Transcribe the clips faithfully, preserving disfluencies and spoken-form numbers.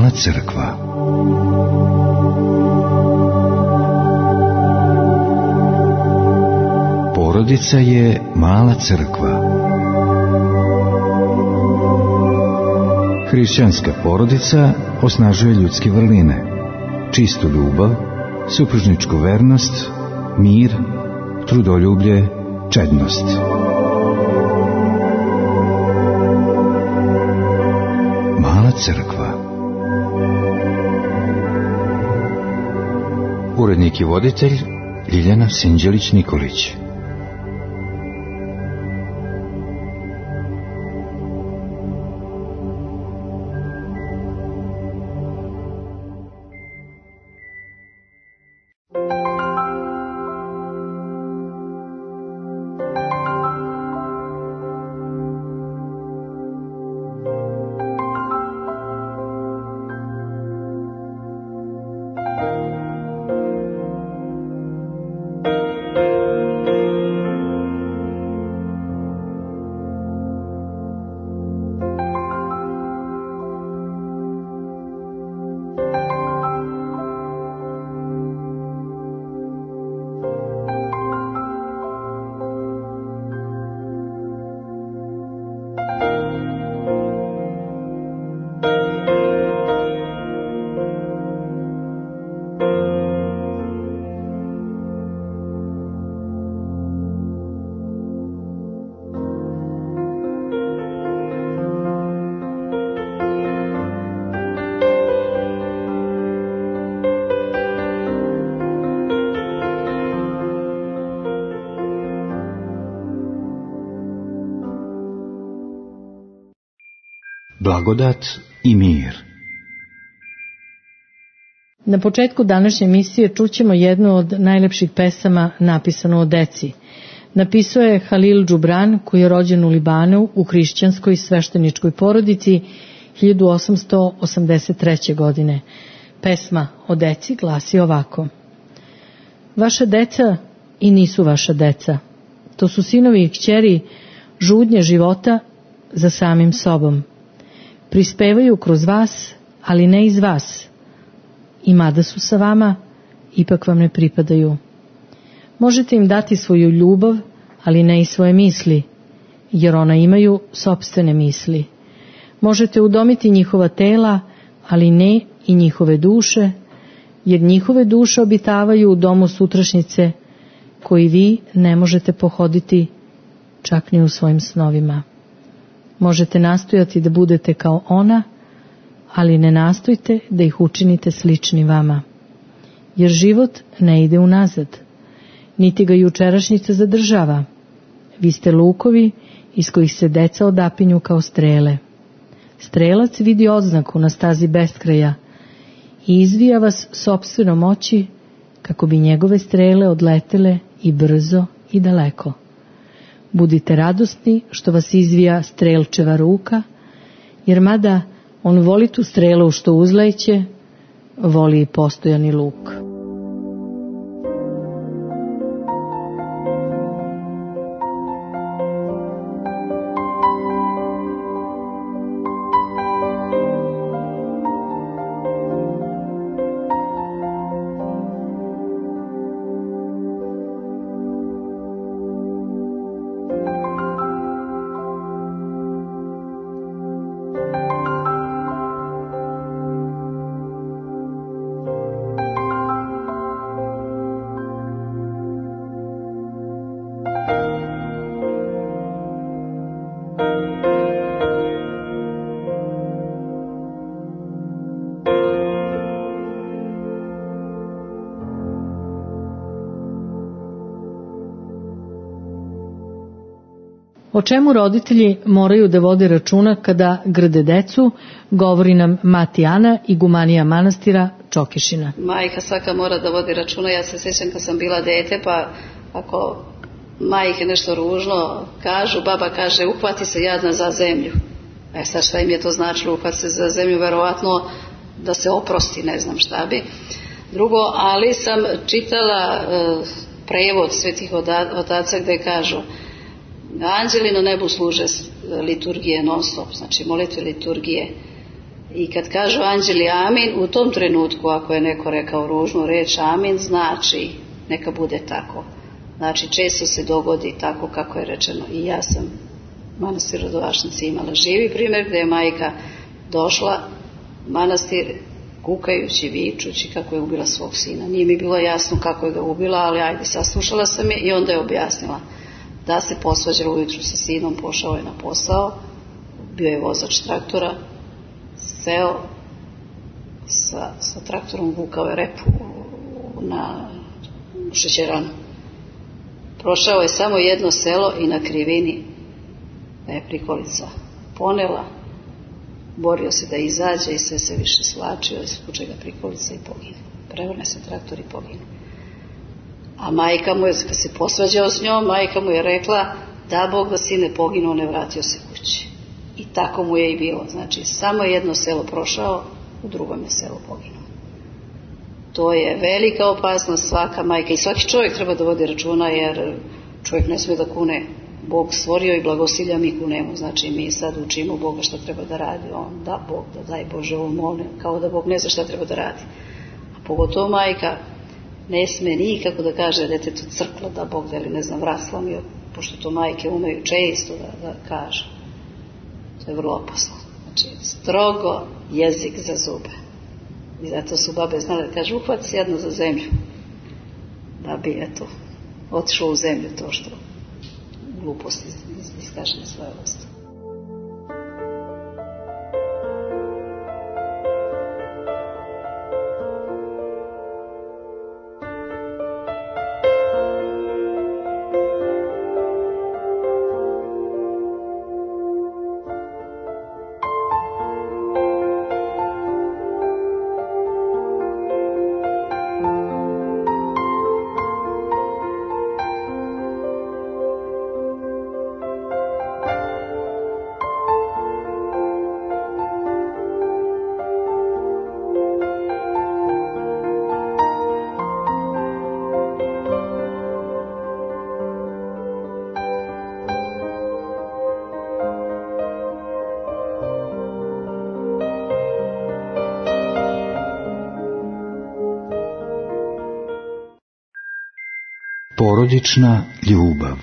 Mala crkva. Porodica je mala crkva. Hrišćanska porodica osnažuje ljudske vrline, čistu ljubav, supružničku vernost, mir, trudoljublje, čednost. Mala crkva. Urednik i voditelj Ljiljana Sinđelić-Nikolić. Blagodat i mir. Na početku današnje emisije čućemo jednu od najlepših pesama napisanu o deci. Napisao je Halil Džubran, koji je rođen u Libanu u hrišćanskoj svešteničkoj porodici hiljadu osamsto osamdeset treće. godine. Pesma o deci glasi ovako: Vaša deca i nisu vaša deca. To su sinovi i kćeri žudnje života za samim sobom. Prispevaju kroz vas, ali ne iz vas. I mada su sa vama, ipak vam ne pripadaju. Možete im dati svoju ljubav, ali ne i svoje misli, jer ona imaju sopstvene misli. Možete udomiti njihova tela, ali ne i njihove duše, jer njihove duše obitavaju u domu sutrašnjice, koji vi ne možete pohoditi čak ni u svojim snovima. Možete nastojati da budete kao ona, ali ne nastojte da ih učinite slični vama. Jer život ne ide unazad, niti ga jučerašnjica zadržava. Vi ste lukovi iz kojih se deca odapinju kao strele. Strelac vidi odznaku na stazi beskraja i izvija vas sopstvenom oči kako bi njegove strele odletele i brzo i daleko. Budite radosni što vas izvija strelčeva ruka, jer mada on voli tu strelu što uzleće, voli i postojani luk. O čemu roditelji moraju da vode računa kada grde decu, govori nam mati Ana, igumanija manastira Čokišina. Majka svaka mora da vodi računa. Ja se sjećam kad sam bila dete, pa ako majke nešto ružno kažu, baba kaže uhvati se jadna za zemlju. E sad šta im je to značilo, uhvati se za zemlju, verovatno da se oprosti, ne znam šta bi. Drugo, ali sam čitala uh, prevod svetih otaca gde kažu: anđeli na nebu služe liturgije non stop, znači molitve liturgije, I kad kažu anđeli amin, u tom trenutku ako je neko rekao ružnu reč amin, znači neka bude tako. Znači često se dogodi tako kako je rečeno. I ja sam u manastiru Rodovašnici imala živi primjer gdje je majka došla u manastir kukajući, vičući kako je ubila svog sina. Nije mi bilo jasno kako je ga ubila, ali ajde, saslušala sam je i onda je objasnila da se posvađala ujutru sa sinom, pošao je na posao, bio je vozač traktora, seo sa, sa traktorom, vukao je repu na šećeranu. Prošao je samo jedno selo i na krivini da je prikolica ponela, borio se da izađe i sve se više svlačio, ispuče ga prikolica i pogine. Prevrne se traktor i pogine. A majka mu je, kad se posvađao s njom, majka mu je rekla da Bog da sine poginuo, ne vratio se kući. I tako mu je i bilo. Znači, samo jedno selo prošao, u drugom je selo poginuo. To je velika opasnost, svaka majka i svaki čovjek treba da vodi računa, jer čovjek ne smije da kune. Bog stvorio i blagosilja, mi kunemo. Znači, mi sad učimo Boga šta treba da radi. On da Bog, da daj Bože, on molim, kao da Bog ne zna šta treba da radi. A pogotovo majka ne sme nikako da kaže detetu crklo, da Bog da, ili ne znam, vrat slomio, pošto to majke umeju često da, da kaže. To je vrlo opasno. Znači, strogo jezik za zube. I zato su babe znale da kaže, uhvat se jedno za zemlju. Da bi, eto, otišlo u zemlju to što gluposti iskaže na svoje usta. Porodična ljubav.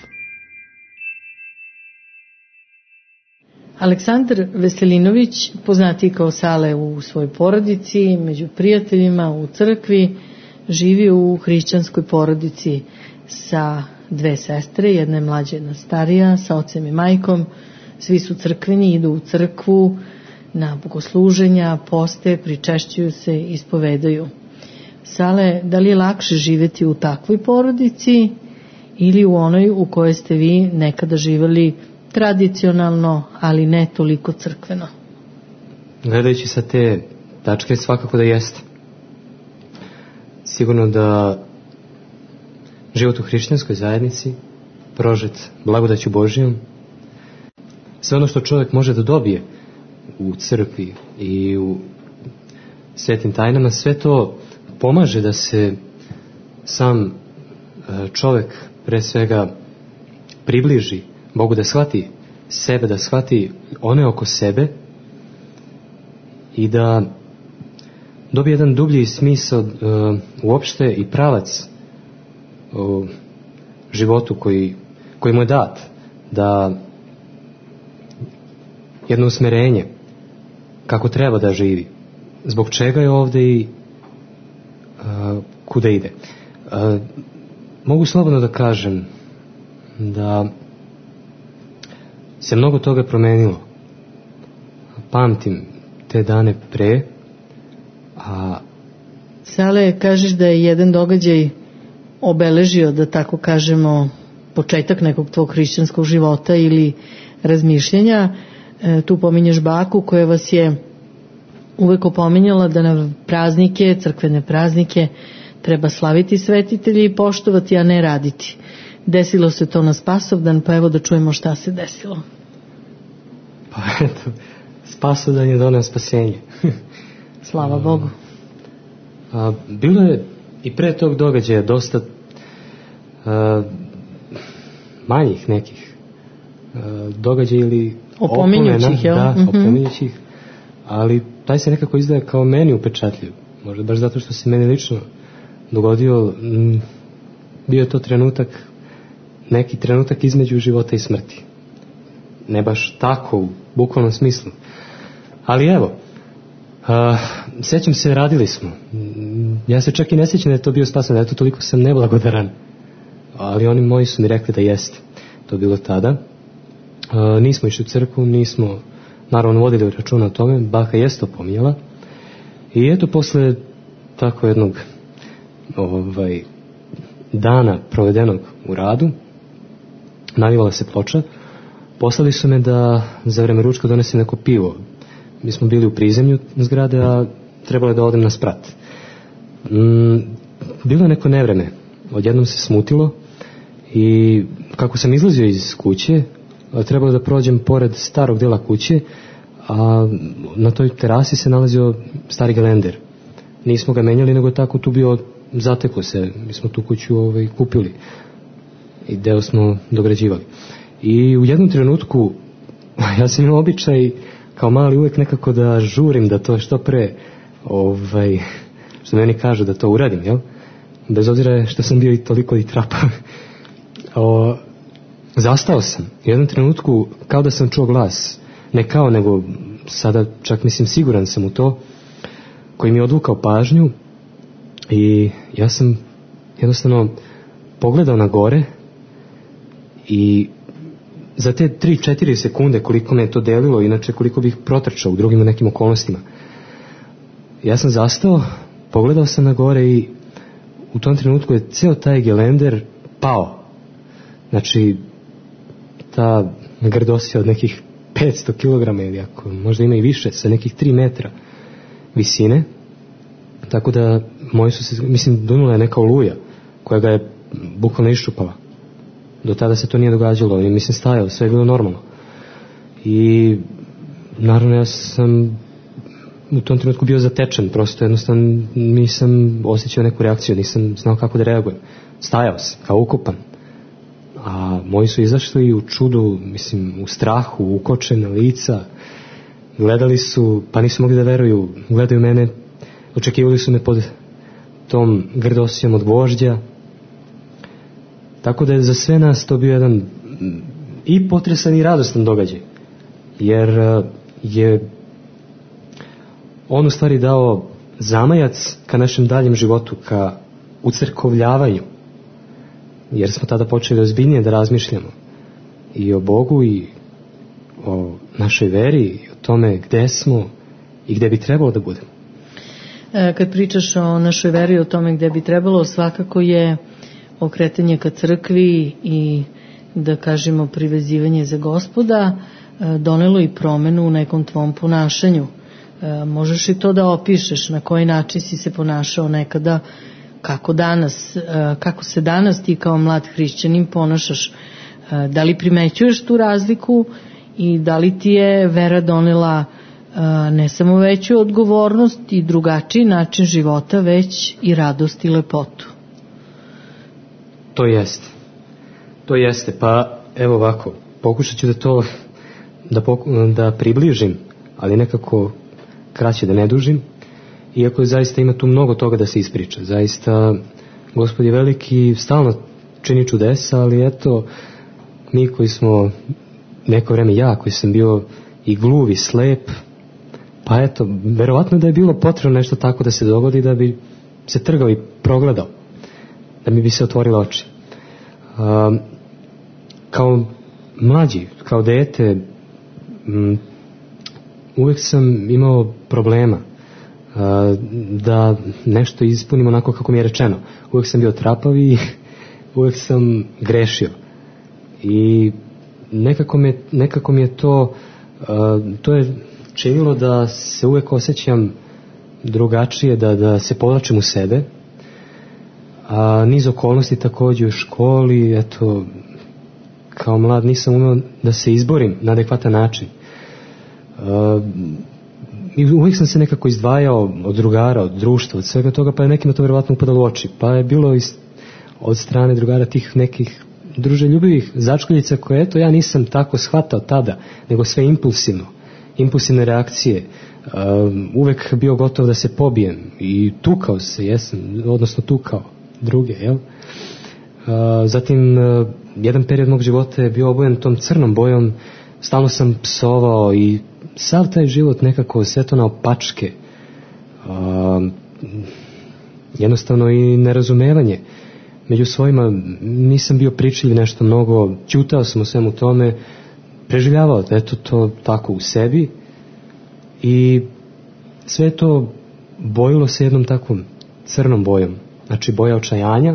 Aleksandar Veselinović, poznatiji kao Sale u svojoj porodici, među prijateljima, u crkvi, živi u hrišćanskoj porodici sa dve sestre, jedna je mlađa, jedna starija, sa ocem i majkom. Svi su crkveni, idu u crkvu na bogosluženja, poste, pričešćuju se, ispovedaju. Sale, da li je lakše živjeti u takvoj porodici ili u onoj u kojoj ste vi nekada živjeli tradicionalno, ali ne toliko crkveno? Gledajući sa te tačke, svakako da jeste. Sigurno da život u hrišćanskoj zajednici, prožet blagodaću Božijom, sve ono što čovjek može da dobije u crkvi i u svetim tajnama, sve to pomaže da se sam čovjek pre svega približi Bogu, da shvati sebe, da shvati one oko sebe i da dobije jedan dublji smisao uh, uopšte i pravac u životu koji, koji mu je dat, da jedno usmerenje kako treba da živi, zbog čega je ovdje i uh, kuda ide. Uh, mogu slobodno da kažem da se mnogo toga promenilo. Pamtim te dane pre, a... Sale, kažeš da je jedan događaj obeležio, da tako kažemo, početak nekog tvog hrišćanskog života ili razmišljenja. E, tu pominješ baku koja vas je uvek opominjala da na praznike, crkvene praznike, treba slaviti svetitelji i poštovati, a ne raditi. Desilo se to na Spasovdan, pa evo da čujemo šta se desilo. Pa eto, Spasovdan je doneo spasenje. Slava Bogu. A, bilo je i pre tog događaja dosta a, manjih nekih a, događaja ili opominjućih, opomena, da, mm-hmm. opominjućih, ali taj se nekako izdaje kao meni upečatljiv. Možda baš zato što se meni lično dogodio, m, bio je to trenutak, neki trenutak između života i smrti. Ne baš tako u bukvalnom smislu. Ali evo, uh, sjećam se, radili smo. Ja se čak i ne sjećam da je to bio spasan, da je to toliko sam neblagodaran. Ali oni moji su mi rekli da jeste. To bilo tada. Uh, nismo išli u crkvu, nismo naravno vodili računa o tome, baka je to pominjala. I eto, posle tako jednog ovaj, dana provedenog u radu, navivala se ploča, poslali su me da za vreme ručka donesem neko pivo. Mi smo bili u prizemlju zgrade, a trebalo je da odem na sprat. Mm, bilo je neko nevreme, odjednom se smutilo i kako sam izlazio iz kuće, trebalo da prođem pored starog dela kuće, a na toj terasi se nalazio stari gelender. Nismo ga menjali, nego tako tu bio, zateklo se, mi smo tu kuću ovaj, kupili i deo smo dograđivali. I u jednom trenutku, ja sam imao običaj kao mali uvek nekako da žurim da to što pre, ovaj, što meni kažu da to uradim, jel? Bez obzira što sam bio i toliko i trapav. O, zastao sam. U jednom trenutku kao da sam čuo glas, ne kao, nego sada čak mislim siguran sam u to, koji mi je odvukao pažnju i ja sam jednostavno pogledao na gore i za te tri četiri sekunde koliko me je to delilo, inače koliko bih protrčao u drugim nekim okolnostima, ja sam zastao, pogledao sam na gore i u tom trenutku je ceo taj gelender pao. Znači, ta grdosija od nekih petsto kilograma ili ako možda ima i više, sa nekih tri metra visine, tako da moji su se, mislim, dunula je neka oluja koja ga je bukvalno iščupala. Do tada se to nije događalo i mislim stajalo, sve je bilo normalno. I naravno ja sam u tom trenutku bio zatečen, prosto jednostavno nisam osjećao neku reakciju, nisam znao kako da reagujem. Stajao sam, kao ukopan. A moji su izašli u čudu, mislim, u strahu, ukočena lica, gledali su, pa nisu mogli da veruju, gledaju mene, očekivali su me pod tom grdosijom od gvožđa. Tako da je za sve nas to bio jedan i potresan i radostan događaj, jer je on u stvari dao zamajac ka našem daljem životu, ka ucrkovljavanju, jer smo tada počeli ozbiljnije da razmišljamo i o Bogu i o našoj veri i o tome gde smo i gde bi trebalo da budemo. Kad pričaš o našoj veri, o tome gde bi trebalo, svakako je okretanje ka crkvi i, da kažemo, privezivanje za Gospoda donelo i promenu u nekom tvom ponašanju. Možeš li to da opišeš, na koji način si se ponašao nekada, kako danas, kako se danas ti kao mlad hrišćanin ponašaš? Da li primećuješ tu razliku i da li ti je vera donela ne samo veću odgovornost i drugačiji način života, već i radost i lepotu? To jeste. To jeste. Pa evo ovako, pokušat ću da to da, poku, da približim, ali nekako kraće, da ne dužim, iako zaista ima tu mnogo toga da se ispriča. Zaista Gospod je veliki, stalno čini čudesa, ali eto, mi koji smo neko vreme, ja koji sam bio i gluv i slep, pa eto, verovatno da je bilo potrebno nešto tako da se dogodi, da bi se trgao i progledao, da mi bi se otvorile oči. Um, kao mlađi, kao dete, um, uvek sam imao problema uh, da nešto ispunim onako kako mi je rečeno. Uvek sam bio trapav i uvek sam grešio. I nekako mi, nekako mi je to, uh, to je činilo da se uvek osjećam drugačije, da, da se povlačim u sebe. A niz okolnosti također u školi, eto, kao mlad nisam umeo da se izborim na adekvatan način. Uh, i uvijek sam se nekako izdvajao od drugara, od društva, od svega toga, pa je nekima to vjerovatno upadalo u oči. Pa je bilo iz, od strane drugara tih nekih druželjubivih začkoljica koje, eto, ja nisam tako shvatao tada, nego sve impulsivno. impulsivne reakcije, uvek bio gotov da se pobijem i tukao se, jesam, odnosno tukao druge, jel? Zatim, jedan period mog života je bio obojen tom crnom bojom, stalno sam psovao i sav taj život nekako sve to na opačke, jednostavno i nerazumevanje među svojima, nisam bio pričljiv nešto mnogo, ćutao sam u svemu tome, preživljavao eto to tako u sebi i sve to bojilo se jednom takvom crnom bojom, znači boja očajanja.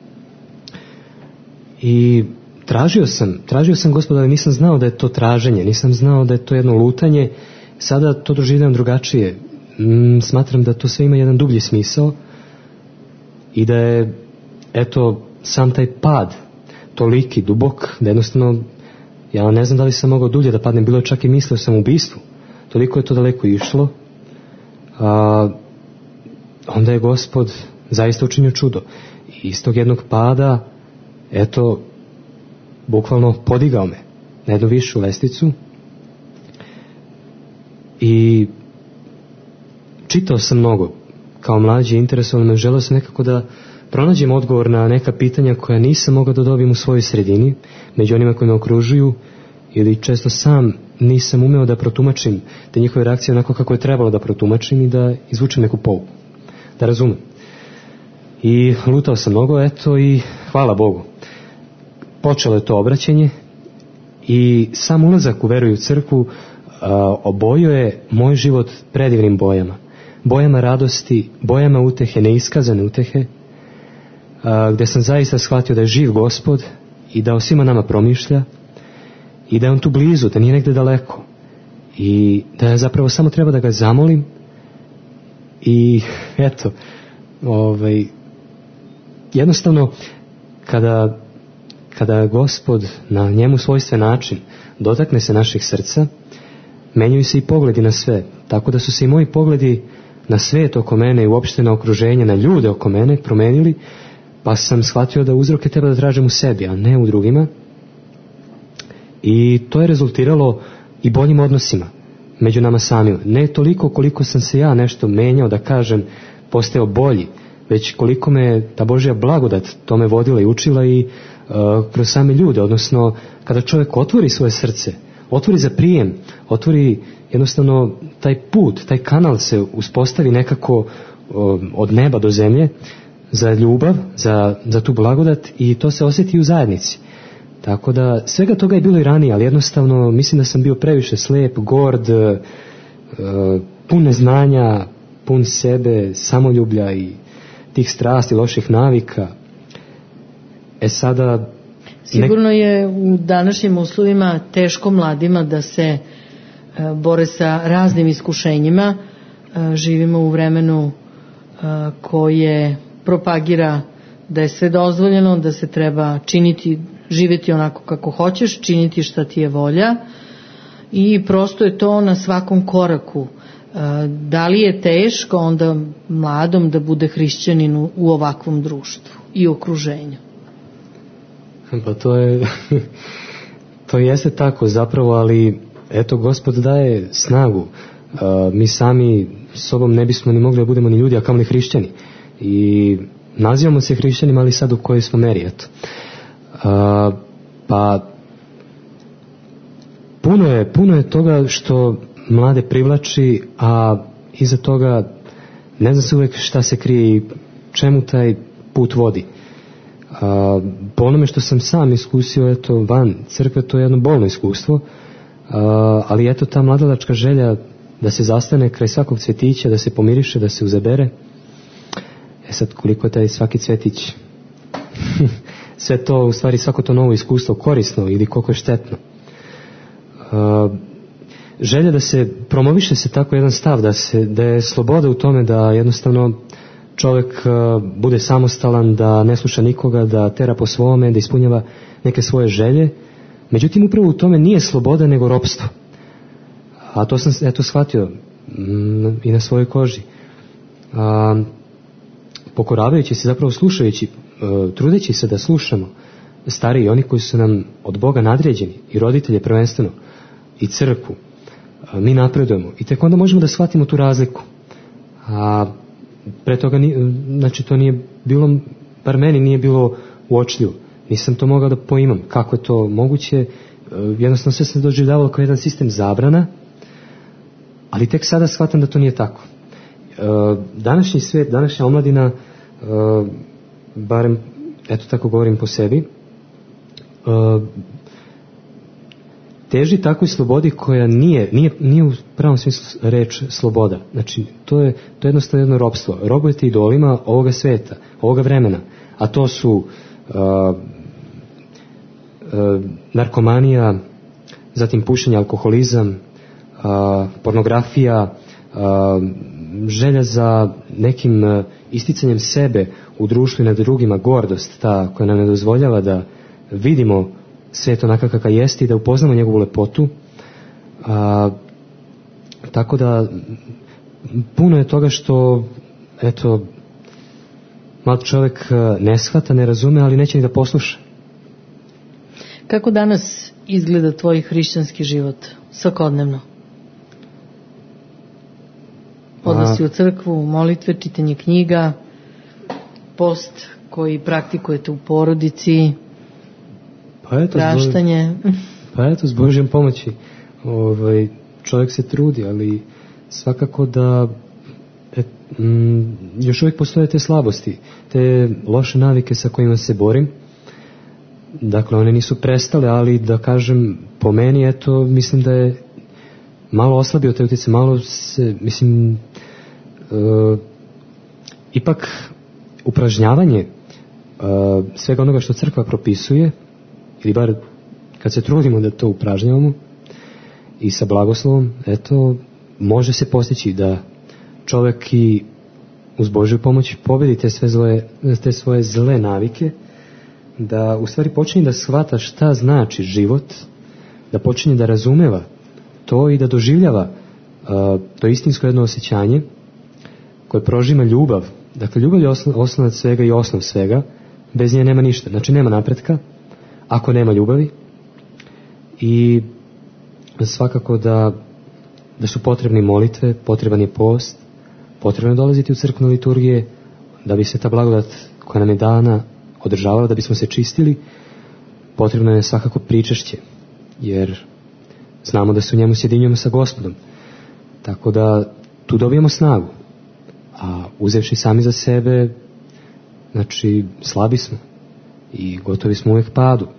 I tražio sam, tražio sam Gospoda, ali nisam znao da je to traženje, nisam znao da je to jedno lutanje, sada to doživljavam drugačije. Mm, smatram da to sve ima jedan dublji smisao i da je, eto, sam taj pad toliki, dubok, da jednostavno, ja ne znam da li sam mogao dulje da padnem, bilo je čak i mislio sam u ubistvu, toliko je to daleko išlo, a, onda je Gospod zaista učinio čudo. I iz tog jednog pada, eto, bukvalno podigao me na jednu višu lestvicu i čitao sam mnogo. Kao mlađi, interesovano me, želeo sam nekako da pronađem odgovor na neka pitanja koja nisam mogao da dobijem u svojoj sredini, među onima koji me okružuju, ili često sam nisam umeo da protumačim te njihove reakcije onako kako je trebalo da protumačim i da izvučem neku pouku, da razumem. I lutao sam mnogo, eto, i hvala Bogu. Počelo je to obraćenje i sam ulazak u veru i u crkvu a, obojio je moj život predivnim bojama. Bojama radosti, bojama utehe, neiskazane utehe, a, gde sam zaista shvatio da je živ Gospod i da o svima nama promišlja i da je on tu blizu, da nije negde daleko i da je zapravo samo treba da ga zamolim i eto, ovaj, jednostavno kada kada Gospod na njemu svojstven način dotakne se naših srca, menjaju se i pogledi na sve, tako da su se i moji pogledi na svet oko mene i uopšte na okruženje, na ljude oko mene promenili, pa sam shvatio da uzroke treba da tražim u sebi, a ne u drugima. I to je rezultiralo i boljim odnosima među nama samima. Ne toliko koliko sam se ja nešto menjao, da kažem, postao bolji, već koliko me ta Božja blagodat tome vodila i učila i uh, kroz same ljude, odnosno kada čovjek otvori svoje srce, otvori za prijem, otvori jednostavno taj put, taj kanal se uspostavi nekako uh, od neba do zemlje za ljubav, za, za tu blagodat i to se osjeti u zajednici. Tako da svega toga je bilo i ranije, ali jednostavno mislim da sam bio previše slep, gord, uh, pun neznanja, pun sebe, samoljublja i tih strasti, loših navika. E sada... Sigurno je u današnjim uslovima teško mladima da se e, bore sa raznim iskušenjima. E, živimo u vremenu e, koje propagira da je sve dozvoljeno, da se treba činiti, živjeti onako kako hoćeš, činiti šta ti je volja i prosto je to na svakom koraku. Da li je teško onda mladom da bude hrišćanin u ovakvom društvu i okruženju? Pa to je to jeste tako zapravo, ali eto Gospod daje snagu. Mi sami sobom ne bismo ni mogli da budemo ni ljudi, a kamoli hrišćani. I nazivamo se hrišćanima, ali sad u kojoj smo meri, eto. Pa puno je, puno je toga što mlade privlači, a iza toga ne zna se uvijek šta se krije i čemu taj put vodi. A, po onome što sam sam iskusio, eto, van crkve, to je jedno bolno iskustvo, a, ali eto ta mladalačka želja da se zastane kraj svakog cvetića, da se pomiriše, da se uzabere. E sad, koliko je taj svaki cvetić sve to, u stvari svako to novo iskustvo korisno ili koliko je štetno. A, želja da se promoviše se tako jedan stav, da, se, da je sloboda u tome da jednostavno čovjek uh, bude samostalan, da ne sluša nikoga, da tera po svome, da ispunjava neke svoje želje. Međutim, upravo u tome nije sloboda, nego ropstvo. A to sam eto shvatio mm, i na svojoj koži. A, pokoravajući se, zapravo slušajući, uh, trudeći se da slušamo stariji, oni koji su nam od Boga nadređeni, i roditelje prvenstveno, i crkvu, mi napredujemo i tek onda možemo da shvatimo tu razliku. A pre toga, znači to nije bilo, bar meni nije bilo uočljivo. Nisam to mogao da poimam kako je to moguće. Jednostavno sve se doživljavalo kao jedan sistem zabrana, ali tek sada shvatam da to nije tako. Današnji svet, današnja omladina, barem, eto tako govorim po sebi, teži takvoj slobodi koja nije, nije, nije u pravom smislu reč sloboda. Znači, to je, to je jednostavno jedno ropstvo. Robujete idolima ovoga sveta, ovoga vremena, a to su uh, uh, narkomanija, zatim pušenje, alkoholizam, uh, pornografija, uh, želja za nekim uh, isticanjem sebe u društvu i nad drugima, gordost ta koja nam ne dozvoljava da vidimo svijet onakav kakav jeste i da upoznamo njegovu lepotu. A, tako da puno je toga što eto mlad čovjek ne shvata, ne razume, ali neće ni da posluša. Kako danas izgleda tvoj hrišćanski život svakodnevno? Odnosi u crkvu, molitve, čitanje knjiga, post koji praktikujete u porodici, pa eto, praštanje. Zbog, pa eto, s Božjom pomoći ovaj, čovjek se trudi, ali svakako da et, m, još uvijek postoje te slabosti, te loše navike sa kojima se borim. Dakle, one nisu prestale, ali da kažem, po meni, eto, mislim da je malo oslabio te utjece, malo se, mislim, uh, ipak upražnjavanje uh, svega onoga što crkva propisuje, ili bar kad se trudimo da to upražnjavamo i sa blagoslovom, eto, može se postići da čovjek i uz Božju pomoć pobedi te sve zle, te svoje zle navike, da u stvari počinje da shvata šta znači život, da počinje da razumeva to i da doživljava uh, to istinsko jedno osjećanje koje prožima ljubav. Dakle, ljubav je osnov, osnovac svega i osnov svega, bez nje nema ništa, znači nema napretka ako nema ljubavi, i svakako da, da su potrebni molitve, potreban je post, potrebno je dolaziti u crkvene liturgije da bi se ta blagodat koja nam je dana održavala, da bismo se čistili. Potrebno je svakako pričešće, jer znamo da se u njemu sjedinjujemo sa Gospodom, tako da tu dobijemo snagu, a uzevši sami za sebe, znači slabi smo i gotovi smo uvijek padu.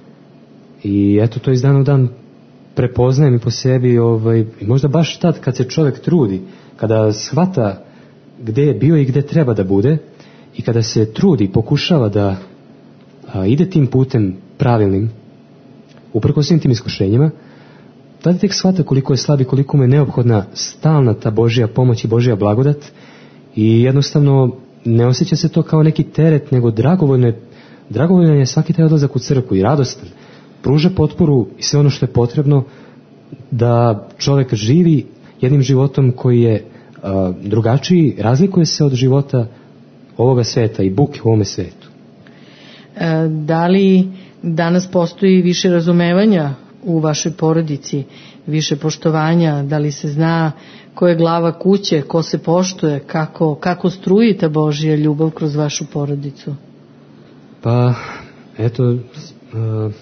I eto, to iz dana u dan prepoznajem i po sebi, ovaj, i možda baš tad kad se čovjek trudi, kada shvata gdje je bio i gdje treba da bude, i kada se trudi, pokušava da a, ide tim putem pravilnim, uprkos svim tim iskušenjima, tada tek shvata koliko je slab i koliko mu je neophodna stalna ta Božja pomoć i Božja blagodat, i jednostavno ne osjeća se to kao neki teret, nego dragovoljno je, dragovoljno je svaki taj odlazak u crkvu i radostan. Pruža potporu i sve ono što je potrebno da čovjek živi jednim životom koji je uh, drugačiji, razlikuje se od života ovoga sveta i buke u ovome svetu. E, da li danas postoji više razumevanja u vašoj porodici, više poštovanja, da li se zna ko je glava kuće, ko se poštuje, kako, kako struji ta Božja ljubav kroz vašu porodicu? Pa, eto, uh,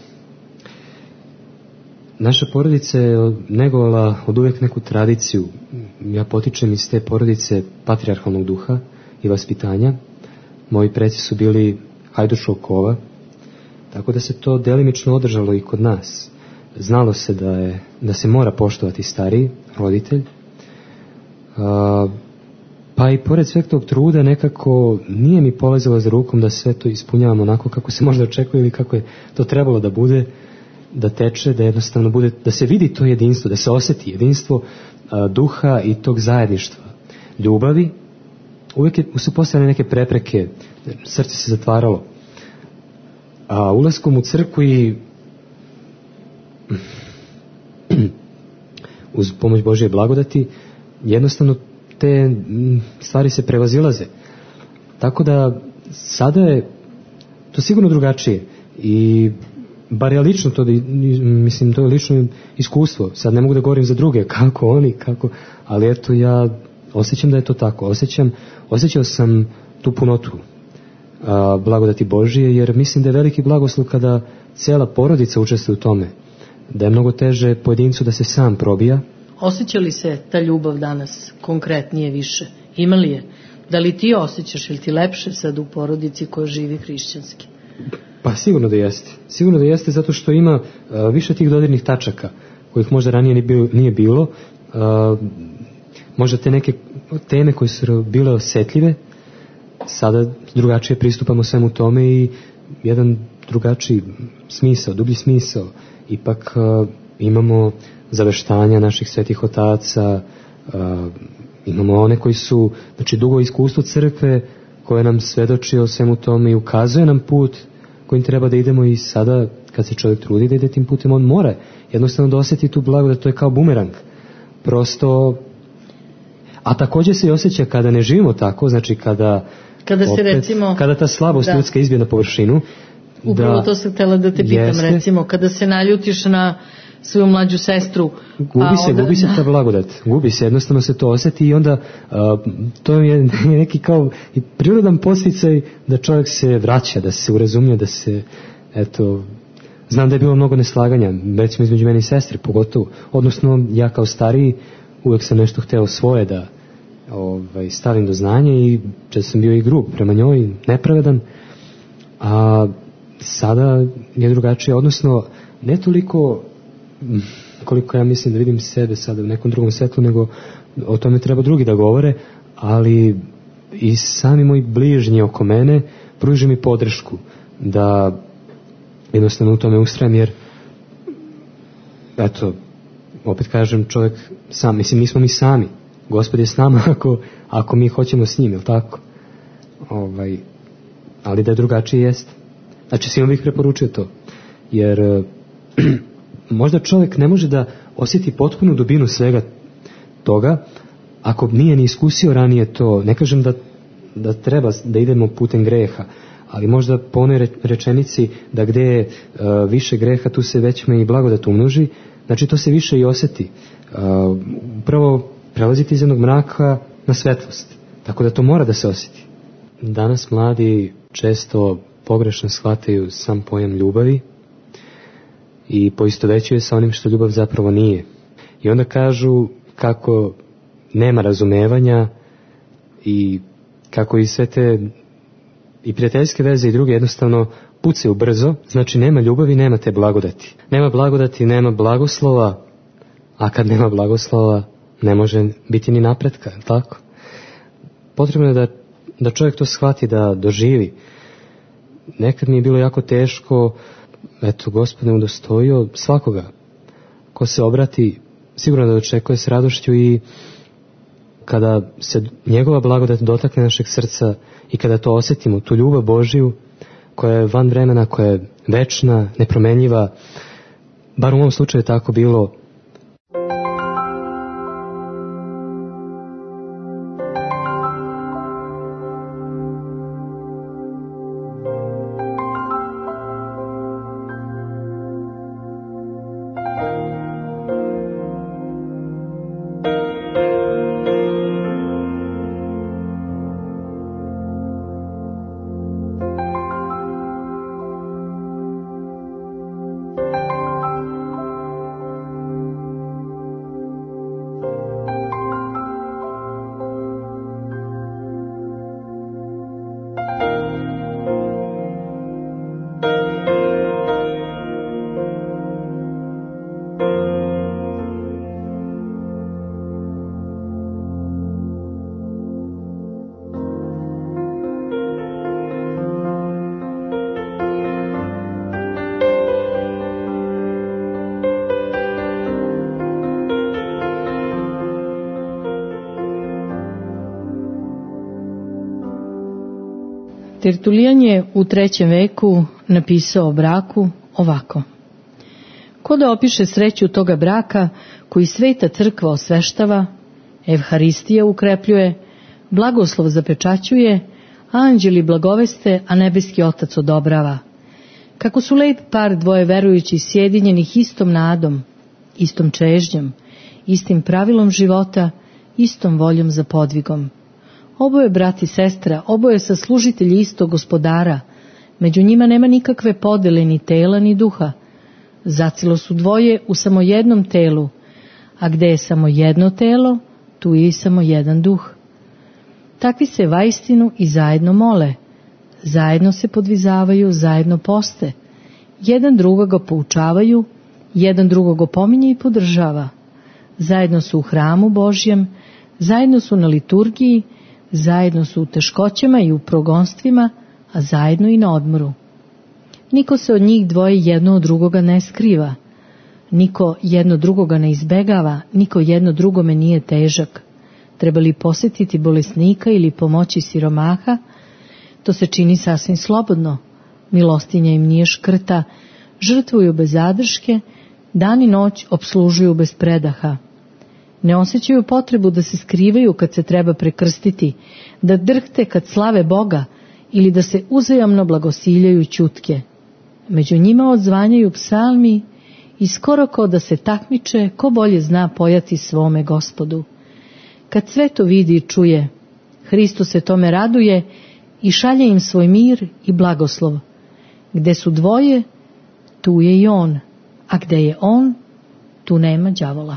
naša porodica je negovala od uvijek neku tradiciju. Ja potičem iz te porodice patrijarhalnog duha i vaspitanja. Moji preci su bili hajdučkog kova, tako da se to delimično održalo i kod nas. Znalo se da, je, da se mora poštovati stariji roditelj. A, pa i pored sveg tog truda nekako nije mi polazilo za rukom da sve to ispunjavamo onako kako se možda očekuje ili kako je to trebalo da bude, da teče, da jednostavno bude, da se vidi to jedinstvo, da se osjeti jedinstvo a, duha i tog zajedništva, ljubavi. Uvijek je, su postojale neke prepreke, srce se zatvaralo. A ulaskom u crkvu i uz pomoć Božje blagodati jednostavno te stvari se prevazilaze. Tako da sada je to sigurno drugačije i bar ja lično to, mislim, to je lično iskustvo. Sad ne mogu da govorim za druge, kako oni, kako, ali eto ja osjećam da je to tako. Osjećam, osjećao sam tu punotu a, blagodati Božije, jer mislim da je veliki blagoslov kada cijela porodica učestvuje u tome. Da je mnogo teže pojedincu da se sam probija. Osjeća li se ta ljubav danas konkretnije više? Ima li je? Da li ti osjećaš ili ti lepše sad u porodici koja živi hrišćanski? Pa sigurno da jeste. Sigurno da jeste zato što ima uh, više tih dodirnih tačaka kojih možda ranije nije bilo. Nije bilo. Uh, možda te neke teme koje su bile osjetljive, sada drugačije pristupamo svemu tome i jedan drugačiji smisao, dublji smisao. Ipak uh, imamo zaveštanja naših svetih otaca, uh, imamo one koji su, znači, dugo iskustvo crkve koje nam svedoči o svemu tome i ukazuje nam put kojim treba da idemo, i sada kad se čovjek trudi da ide tim putem, on mora jednostavno da osjeti tu blagodat, to je kao bumerang. Prosto, a također se i osjeća kada ne živimo tako, znači kada kada se opet, recimo kada ta slabost da. ljudska izbije na površinu. Upravo da, to sam htjela da te pitam, jeste, recimo kada se naljutiš na svoju mlađu sestru, gubi se, onda, gubi se ta blagodat, gubi se, jednostavno se to osjeti i onda uh, to je neki kao i prirodan podsticaj da čovjek se vraća, da se urazumije, da se, eto, znam da je bilo mnogo neslaganja, recimo između mene i sestre, pogotovo, odnosno ja kao stariji uvijek sam nešto hteo svoje da ovaj, stavim do znanja i često sam bio i grub prema njoj, nepravedan, a sada je drugačije, odnosno ne toliko koliko ja mislim da vidim sebe sada u nekom drugom svetlu, nego o tome treba drugi da govore, ali i sami moji bližnji oko mene pruži mi podršku da jednostavno u tome ustrajem, jer eto, opet kažem, čovjek sam, mislim, nismo mi sami, Gospod je s nama ako, ako mi hoćemo s njim, je li tako? Ovaj, ali da je drugačije jeste. Znači, svima bih preporučio to, jer možda čovjek ne može da osjeti potpunu dubinu svega toga ako nije ni iskusio ranije to. Ne kažem da, da treba da idemo putem greha, ali možda po onoj rečenici da gdje je uh, više greha, tu se već me i blagodat umnoži, znači to se više i osjeti. Uh, upravo prelaziti iz jednog mraka na svetlost, tako da to mora da se osjeti. Danas mladi često pogrešno shvataju sam pojam ljubavi i poistovećuje sa onim što ljubav zapravo nije. I onda kažu kako nema razumevanja i kako i sve te i prijateljske veze i druge jednostavno pucaju brzo, znači nema ljubavi, nema te blagodati. Nema blagodati, nema blagoslova, a kad nema blagoslova ne može biti ni napretka, tako? Potrebno je da, da čovjek to shvati, da doživi. Nekad mi je bilo jako teško, eto, Gospod ne udostojio svakoga ko se obrati, sigurno da očekuje s radošću, i kada se njegova blagodat dotakne našeg srca i kada to osjetimo, tu ljubav Božiju koja je van vremena, koja je večna, nepromenljiva, bar u mom slučaju je tako bilo. Tertulijan je u trećem veku napisao o braku ovako. Ko da opiše sreću toga braka koji sveta crkva osveštava, Evharistija ukrepljuje, blagoslov zapečaćuje, anđeli blagoveste, a nebeski Otac odobrava. Kako su lep par dvoje verujući sjedinjenih istom nadom, istom čežnjom, istim pravilom života, istom voljom za podvigom. Oboje brat i sestra, oboje saslužitelji istog Gospodara, među njima nema nikakve podele ni tela ni duha. Zacilo su dvoje u samo jednom telu, a gde je samo jedno telo, tu je i samo jedan duh. Takvi se vaistinu i zajedno mole, zajedno se podvizavaju, zajedno poste, jedan drugoga poučavaju, jedan drugog opominje i podržava. Zajedno su u hramu Božjem, zajedno su na liturgiji, zajedno su u teškoćama i u progonstvima, a zajedno i na odmoru. Niko se od njih dvoje jedno od drugoga ne skriva, niko jedno drugoga ne izbegava, niko jedno drugome nije težak. Treba li posjetiti bolesnika ili pomoći siromaha, to se čini sasvim slobodno. Milostinja im nije škrta, žrtvuju bez zadrške, dan i noć opslužuju bez predaha. Ne osjećaju potrebu da se skrivaju kad se treba prekrstiti, da drhte kad slave Boga ili da se uzajamno blagosiljaju ćutke. Među njima odzvanjaju psalmi i skoro kao da se takmiče ko bolje zna pojati svome Gospodu. Kad sve to vidi i čuje, Hristos se tome raduje i šalje im svoj mir i blagoslov. Gde su dvoje, tu je i on, a gde je on, tu nema đavola.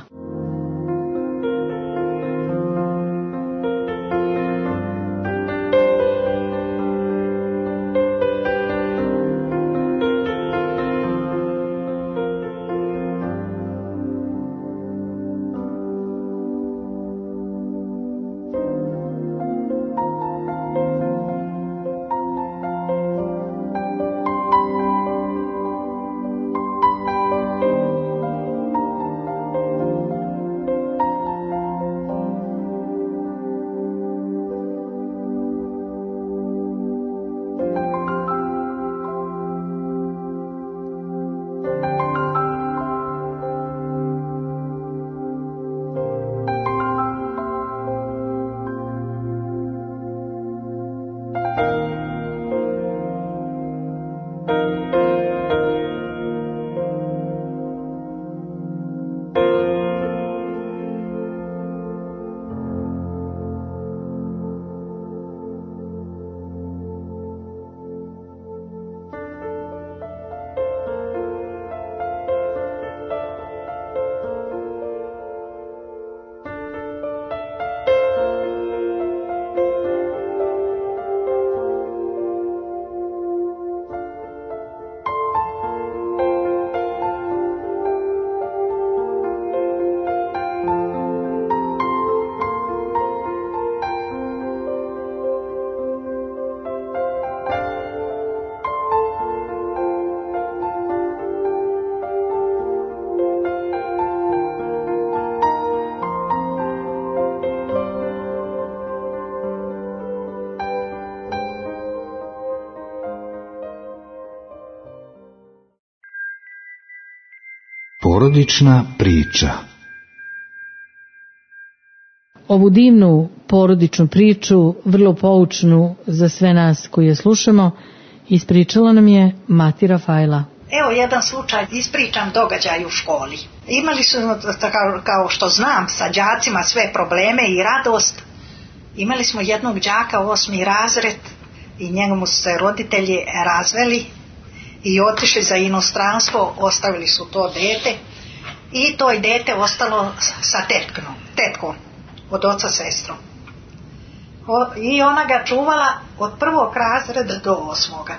Porodična priča. Ovu divnu porodičnu priču, vrlo poučnu za sve nas koji je slušamo, ispričala nam je mati Rafajla. Evo jedan slučaj, ispričam događaj u školi. Imali su, kao što znam, sa đacima sve probleme i radost. Imali smo jednog đaka, osmi razred, i njemu su se roditelji razveli i otišli za inostranstvo, ostavili su to dete i to je dete ostalo sa tetknom, tetkom od oca sestrom. O, i ona ga čuvala od prvog razreda do osmoga.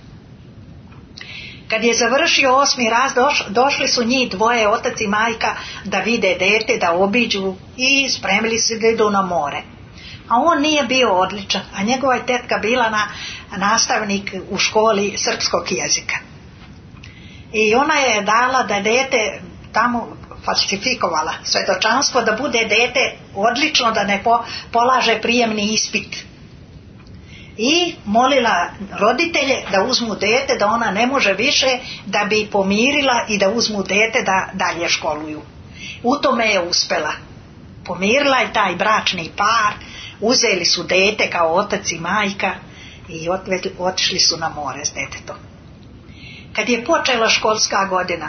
Kad je završio osmi raz, doš, došli su njih dvoje, otac i majka, da vide dete, da obiđu i spremili se da idu na more. A on nije bio odličan, a njegova je tetka bila na, nastavnik u školi srpskog jezika. I ona je dala da dete tamo falsifikovala svedočanstvo da bude dete odlično, da ne po, polaže prijemni ispit. I molila roditelje da uzmu dete, da ona ne može više, da bi pomirila i da uzmu dete da dalje školuju. U tome je uspela. Pomirila je taj bračni par, uzeli su dete kao otac i majka i otišli su na more s detetom. Kad je počela školska godina,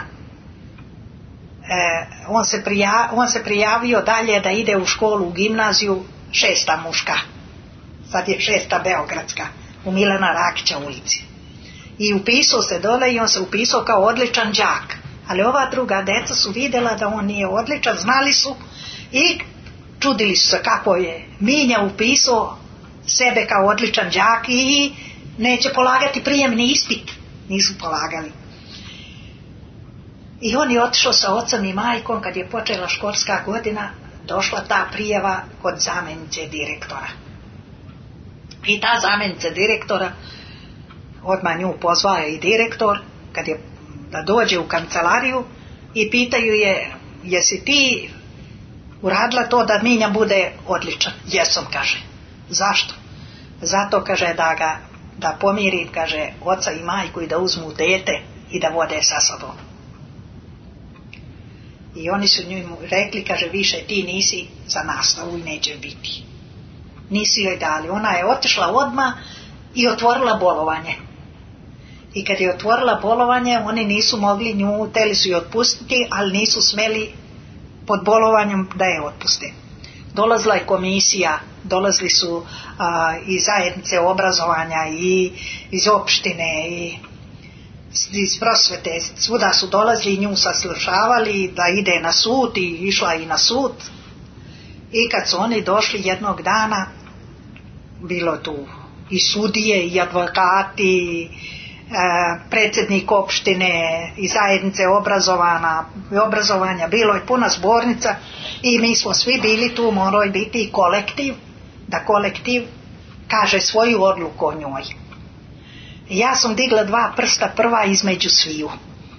e, on, se prija, on se prijavio dalje da ide u školu, u gimnaziju, šesta muška. Sad je šesta beogradska, u Milana Rakića ulici. I upisao se dole i on se upisao kao odličan đak. Ali ova druga deca su vidjela da on nije odličan, znali su i čudili su se kako je Minja upisao sebe kao odličan đak i neće polagati prijemni ispit. Nisu polagali. I on je otišao sa ocem i majkom. Kad je počela školska godina, došla ta prijava kod zamjenice direktora. I ta zamjenica direktora, odmah nju pozvao i direktor, kad je da dođe u kancelariju i pitaju je, jesi ti uradila to da Minja bude odličan? Jesam, kaže. Zašto? Zato, kaže, da ga da pomirim, kaže, oca i majku i da uzmu dete i da vode sa sobom. I oni su njemu rekli, kaže, više ti nisi za nastavu i neće biti. Nisi joj dali. Ona je otišla odmah i otvorila bolovanje. I kad je otvorila bolovanje, oni nisu mogli nju, hteli su je otpustiti, ali nisu smeli pod bolovanjem da je otpuste. Dolazila je komisija, dolazili su a, i zajednice obrazovanja i iz opštine i iz prosvete, svuda su dolazili i nju saslušavali da ide na sud i išla i na sud. I kad su oni došli jednog dana, bilo tu i sudije i advokati, e, predsjednik opštine i zajednice obrazovana, obrazovanja, bilo je puna zbornica i mi smo svi bili tu, morao je biti i kolektiv, da kolektiv kaže svoju odluku o njoj. Ja sam digla dva prsta, prva između sviju.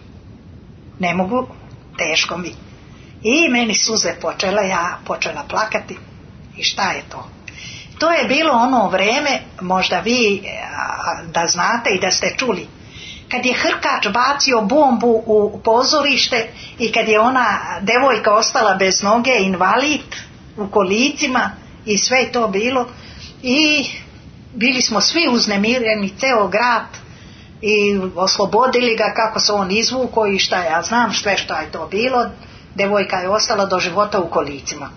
Ne mogu, teško mi. I meni suze počele, ja počela plakati. I šta je to? To je bilo ono vreme, možda vi da znate i da ste čuli, kad je Hrkač bacio bombu u pozorište i kad je ona devojka ostala bez noge, invalid, u kolicima i sve je to bilo. I bili smo svi uznemireni, ceo grad, i oslobodili ga kako se on izvukao i šta ja znam sve što je to bilo. Devojka je ostala do života u kolicima.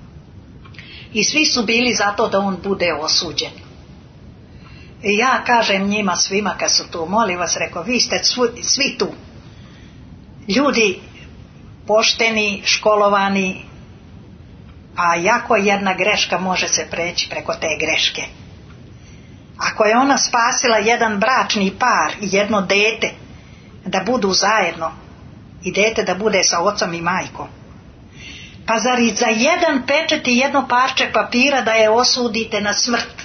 I svi su bili zato da on bude osuđen. I ja kažem njima svima kad su tu, molim vas, rekao, vi ste svi, svi tu. Ljudi pošteni, školovani, a jako jedna greška može se preći preko te greške. Ako je ona spasila jedan bračni par i jedno dete da budu zajedno i dete da bude sa ocom i majkom, pa zar i za jedan pečet i jedno parče papira da je osudite na smrt?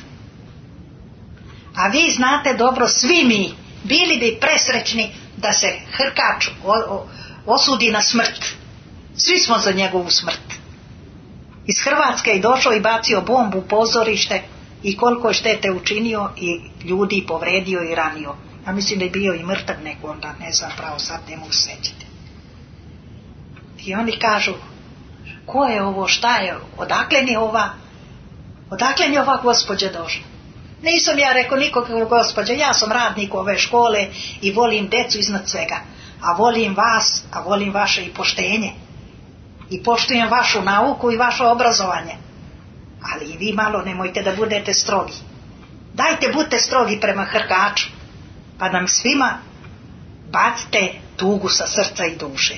A vi znate dobro, svi mi bili bi presrećni da se Hrkač osudi na smrt. Svi smo za njegovu smrt. Iz Hrvatske je došao i bacio bombu u pozorište i koliko je štete učinio i ljudi povredio i ranio. A mislim da je bio i mrtav neko onda, ne znam pravo, sad ne mogu sećati. I oni kažu, ko je ovo, šta je, odakle je ova, odakle je ova gospođa došla? Nisam ja rekao nikog gospođa, ja sam radnik ove škole i volim decu iznad svega. A volim vas, a volim vaše i poštenje. I poštujem vašu nauku i vaše obrazovanje. Ali i vi malo nemojte da budete strogi. Dajte budite strogi prema Hrkaču, pa nam svima bacite tugu sa srca i duše.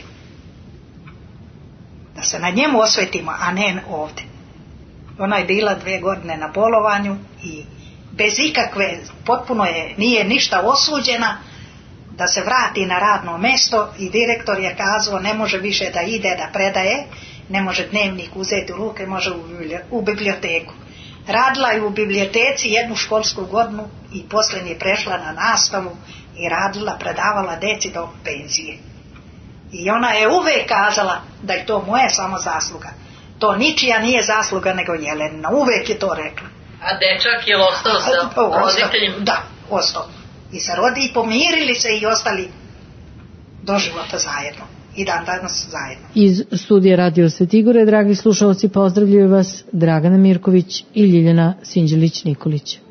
Da se na njemu osvetimo, a ne ovdje. Ona je bila dve godine na bolovanju i bez ikakve, potpuno je, nije ništa osuđena da se vrati na radno mjesto i direktor je kazao ne može više da ide da predaje, ne može dnevnik uzeti u ruke, može u biblioteku. Radila je u biblioteci jednu školsku godinu i poslije je prešla na nastavu i radila, predavala deci do penzije. I ona je uvek kazala da je to moja samo zasluga. To ničija nije zasluga nego Jelenina. Uvek je to rekla. A dečak je ostao sa roditeljima? Da, ostao. I sa rodi i pomirili se i ostali do života zajedno. I dan danas zajedno. Iz studija Radio Svetigore, dragi slušalci, pozdravljaju vas Dragana Mirković i Ljiljana Sinđelić-Nikolić.